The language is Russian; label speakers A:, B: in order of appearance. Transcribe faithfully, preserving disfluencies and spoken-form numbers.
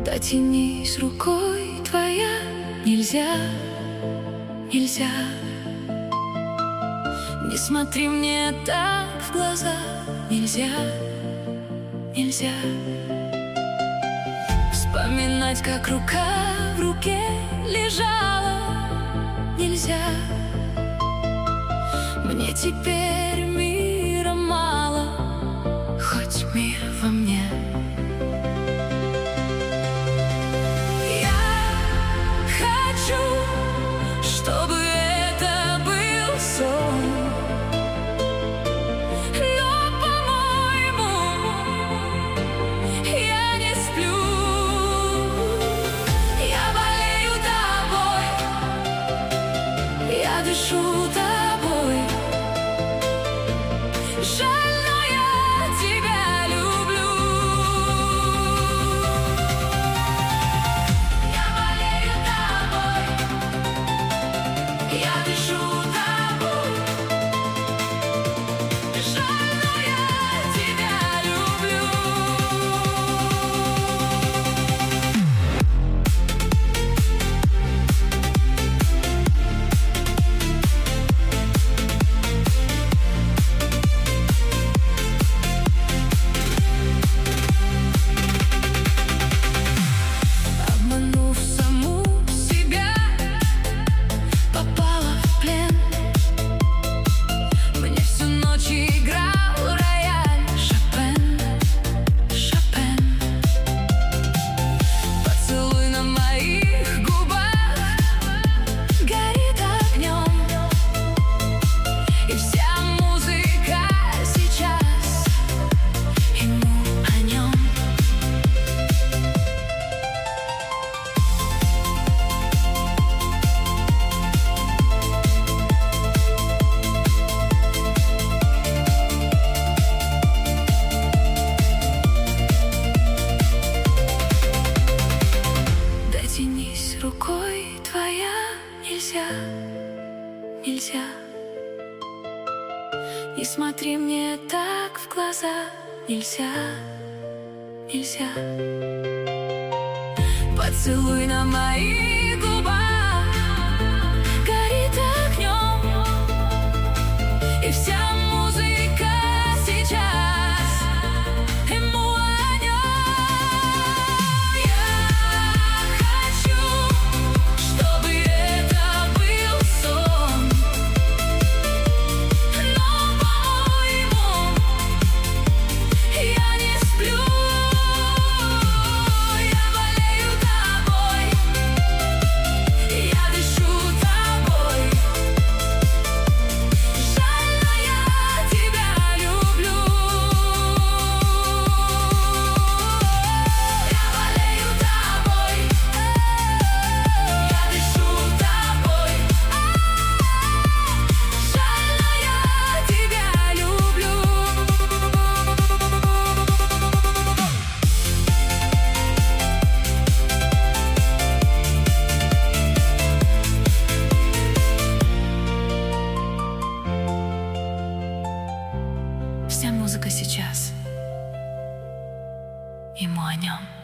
A: Дотянись рукой твоя, нельзя, нельзя. Не смотри мне так в глаза, нельзя, нельзя. Вспоминать, как рука в руке лежала, нельзя. Мне теперь мира мало, хоть мир во мне. Чтобы это был сон, но, по-моему, я не сплю. Я болею тобой, я дышу тобой. Жаль, но я тебя люблю. Я болею тобой, я дышу тобой. Жаль, но я тебя люблю. Обманув саму себя, попала в плен. Мне всю ночь играл рояль Шопен, Шопен. Поцелуй на моих губах горит огнем, и вся музыка сейчас ему о нем. Дотянись рукой твоя, нельзя, нельзя. Не смотри мне так в глаза, нельзя, нельзя. Поцелуй на моих губах горит огнем, и вся музыка сейчас ему о нем. Я хочу, чтобы это был сон, но, по-моему, я не сплю. Я болею тобой, я дышу тобой. Жаль, но я тебя люблю. Я болею тобой, я дышу тобой. Жаль, но я тебя люблю. Вся музыка сейчас ему о нем.